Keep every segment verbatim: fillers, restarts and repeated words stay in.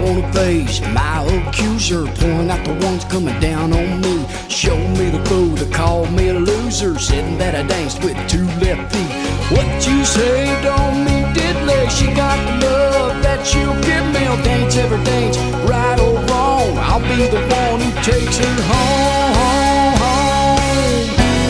wanna face my accuser, pulling out the ones coming down on me. Show me the fool that called me a loser, said that I danced with two left feet. What you say don't mean diddly. She got the love that she'll give me. I'll dance every dance, right or wrong. I'll be the one who takes her home, home, home.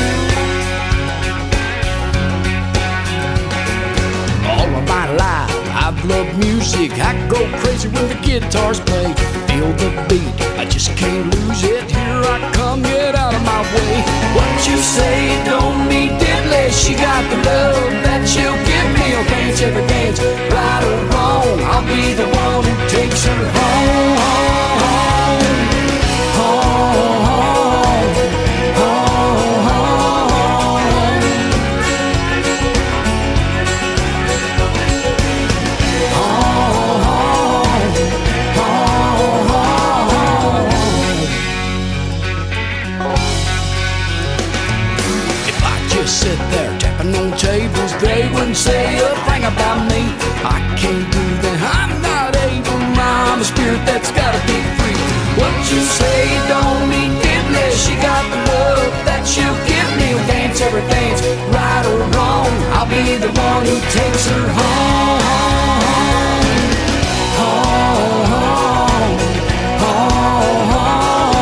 All of my life I've loved music. I go crazy when the guitars play. Feel the beat, I just can't lose it. Here I come, get out of my way. What you say don't mean diddly. She got the love that she'll give me. I'll dance every dance, right or wrong. I'll be the one who takes her home, home, home, home, home, home, home. Sit there tapping on tables, they wouldn't say a thing about me. I can't do that, I'm not able. I'm a spirit that's gotta be free. What you say don't mean diddly. She got the love that she'll give me. We'll dance every dance, right or wrong. I'll be the one who takes her home, home, home, home, home, home.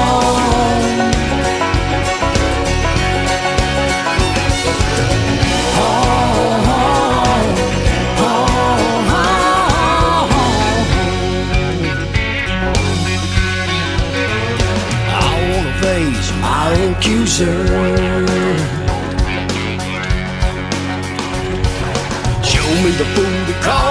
My accuser, show me the fool that called